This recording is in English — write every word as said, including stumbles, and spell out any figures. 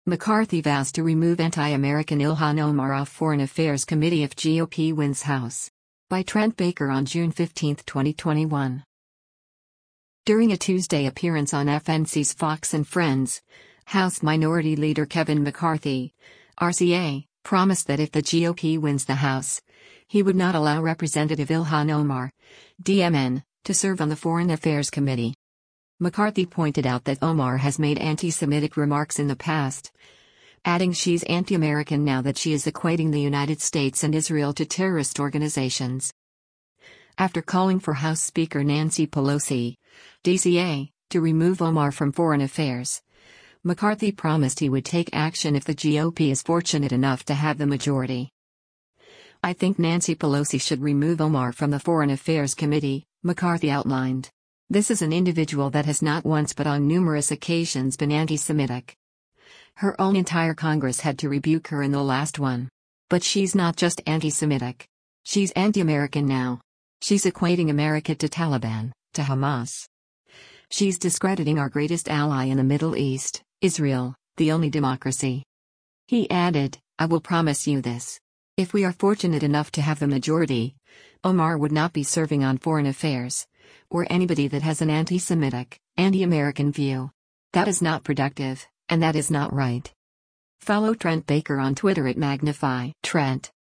McCarthy vows to remove anti-American Ilhan Omar off Foreign Affairs Committee if G O P wins House. By Trent Baker on June fifteenth, twenty twenty-one. During a Tuesday appearance on F N C's Fox and Friends, House Minority Leader Kevin McCarthy, R C A, promised that if the G O P wins the House, he would not allow Representative Ilhan Omar, D M N, to serve on the Foreign Affairs Committee. McCarthy pointed out that Omar has made anti-Semitic remarks in the past, adding she's anti-American now that she is equating the United States and Israel to terrorist organizations. After calling for House Speaker Nancy Pelosi, D C A, to remove Omar from Foreign Affairs, McCarthy promised he would take action if the G O P is fortunate enough to have the majority. "I think Nancy Pelosi should remove Omar from the Foreign Affairs Committee," McCarthy outlined. "This is an individual that has not once but on numerous occasions been anti-Semitic. Her own entire Congress had to rebuke her in the last one. But she's not just anti-Semitic. She's anti-American now. She's equating America to Taliban, to Hamas. She's discrediting our greatest ally in the Middle East, Israel, the only democracy." He added, "I will promise you this. If we are fortunate enough to have the majority, Omar would not be serving on Foreign Affairs, or anybody that has an anti-Semitic, anti-American view. That is not productive, and that is not right." Follow Trent Baker on Twitter at Magnify Trent.